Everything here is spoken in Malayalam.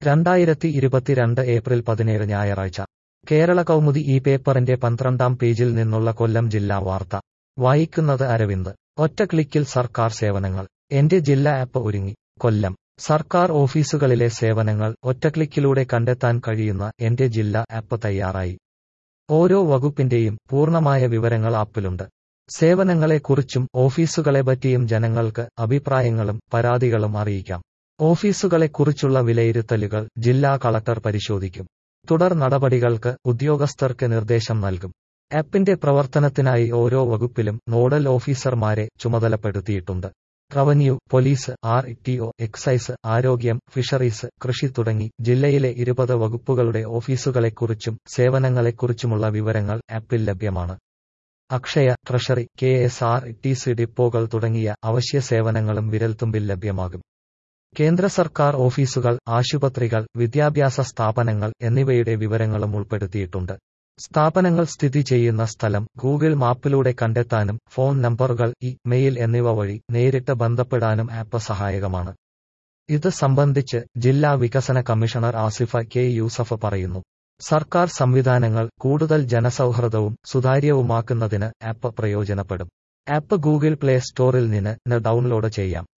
2022 ഏപ്രിൽ 17 ഞായറാഴ്ച കേരള കൗമുദി ഈ പേപ്പറിന്റെ 12-ാം പേജിൽ നിന്നുള്ള കൊല്ലം ജില്ലാ വാർത്ത വായിക്കുന്നത് അരവിന്ദ്. ഒറ്റ ക്ലിക്കിൽ സർക്കാർ സേവനങ്ങൾ. എന്റെ ജില്ല ആപ്പ് ഒരുങ്ങി. കൊല്ലം. സർക്കാർ ഓഫീസുകളിലെ സേവനങ്ങൾ ഒറ്റക്ലിക്കിലൂടെ കണ്ടെത്താൻ കഴിയുന്ന എന്റെ ജില്ല ആപ്പ് തയ്യാറായി. ഓരോ വകുപ്പിന്റെയും പൂർണ്ണമായ വിവരങ്ങൾ ആപ്പിലുണ്ട്. സേവനങ്ങളെക്കുറിച്ചും ഓഫീസുകളെപ്പറ്റിയും ജനങ്ങൾക്ക് അഭിപ്രായങ്ങളും പരാതികളും അറിയിക്കാം. ഓഫീസുകളെക്കുറിച്ചുള്ള വിലയിരുത്തലുകൾ ജില്ലാ കളക്ടർ പരിശോധിക്കും. തുടർ നടപടികൾക്ക് ഉദ്യോഗസ്ഥർക്ക് നിർദ്ദേശം നൽകും. ആപ്പിന്റെ പ്രവർത്തനത്തിനായി ഓരോ വകുപ്പിലും നോഡൽ ഓഫീസർമാരെ ചുമതലപ്പെടുത്തിയിട്ടുണ്ട്. റവന്യൂ, പോലീസ്, ആർ.ടി.ഒ, എക്സൈസ്, ആരോഗ്യം, ഫിഷറീസ്, കൃഷി തുടങ്ങി ജില്ലയിലെ 20 വകുപ്പുകളുടെ ഓഫീസുകളെക്കുറിച്ചും സേവനങ്ങളെക്കുറിച്ചുമുള്ള വിവരങ്ങൾ ആപ്പിൽ ലഭ്യമാണ്. അക്ഷയ, ട്രഷറി, കെ.എസ്.ആർ.ടി.സി ഡിപ്പോകൾ തുടങ്ങിയ അവശ്യ സേവനങ്ങളും വിരൽത്തുമ്പിൽ ലഭ്യമാകും. കേന്ദ്ര സർക്കാർ ഓഫീസുകൾ, ആശുപത്രികൾ, വിദ്യാഭ്യാസ സ്ഥാപനങ്ങൾ എന്നിവയുടെ വിവരങ്ങളും ഉൾപ്പെടുത്തിയിട്ടുണ്ട്. സ്ഥാപനങ്ങൾ സ്ഥിതി ചെയ്യുന്ന സ്ഥലം ഗൂഗിൾ മാപ്പിലൂടെ കണ്ടെത്താനും ഫോൺ നമ്പറുകൾ, മെയിൽ എന്നിവ വഴി നേരിട്ട് ബന്ധപ്പെടാനും ആപ്പ് സഹായകമാണ്. ഇത് സംബന്ധിച്ച് ജില്ലാ വികസന കമ്മീഷണർ ആസിഫ കെ. യൂസഫ് പറയുന്നു. സർക്കാർ സംവിധാനങ്ങൾ കൂടുതൽ ജനസൗഹൃദവും സുതാര്യവുമാക്കുന്നതിന് ആപ്പ് പ്രയോജനപ്പെടും. ആപ്പ് ഗൂഗിൾ പ്ലേ സ്റ്റോറിൽ നിന്ന് ഡൗൺലോഡ് ചെയ്യാം.